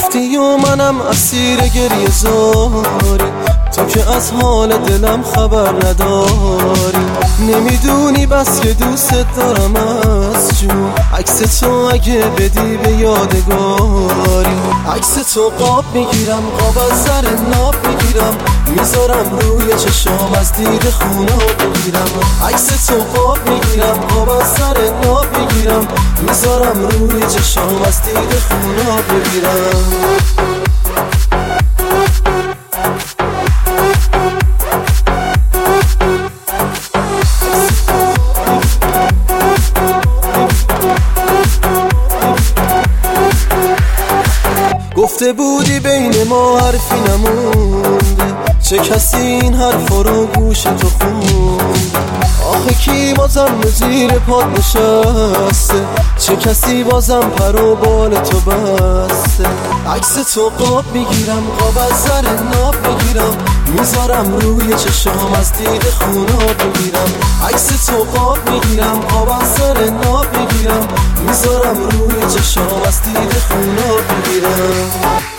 رفتی و منم اسیر گریه زاری، تو که از حال دلم خبر نداری. نمیدونی بس که دوست دارم از جون، عکس تو اگه بدی به یادگاری. عکس تو قاب میگیرم، قاب از سر ناب میگیرم، میذارم روی چشام از دید خونه بگیرم. عکس تو قاب میگیرم، قاب از سر ناب میگیرم، میذارم روی چشام از دید خونه بگیرم. گفته بودی بین ما حرفی نمونده، چه کسی این حرفا رو گوش تو خوند؟ آخه کی بازم زیر پات نشسته، چه کسی بازم پر و بال تو بسته؟ عکس تو قاب میگیرم، قاب از سر ناب میگیرم، میذارم روی چشام از دید خونه بگیرم. عکس تو قاب میگیرم، قاب از سر ناب میگیرم، میذارم روی چشام از دید خونه بگیرم.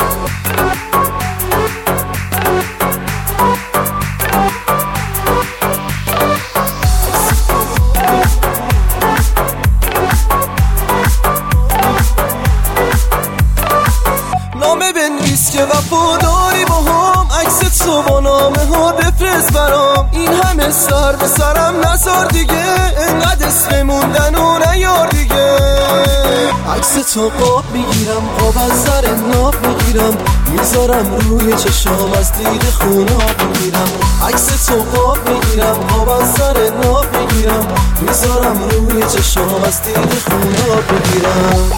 نامه بنویس که وفاداری با هم، عکس تو با نامه ها بفرست برام. این همه سر به سرم نذار دیگه، انقدر اسم موندن و نیار دیگه. عکس تو قاب میگیرم، قاب از سر ناب میگیرم، میذارم روی چشام از دید خونه بگیرم. عکس تو قاب میگیرم، قاب از سر ناب میگیرم، میذارم روی چشام از دید خونه بگیرم.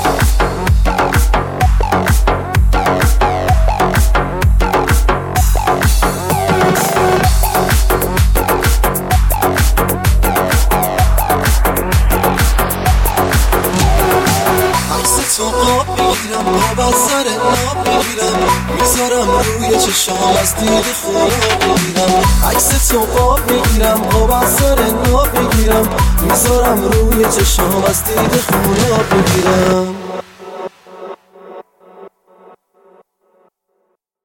تو قاب میگیرم، قاب از سر ناب میگیرم، میذارم روی چشام از دید خونه بگیرم. عکس تو قاب میگیرم، قاب از سر ناب میگیرم، میذارم روی چشام از دید خونه بگیرم.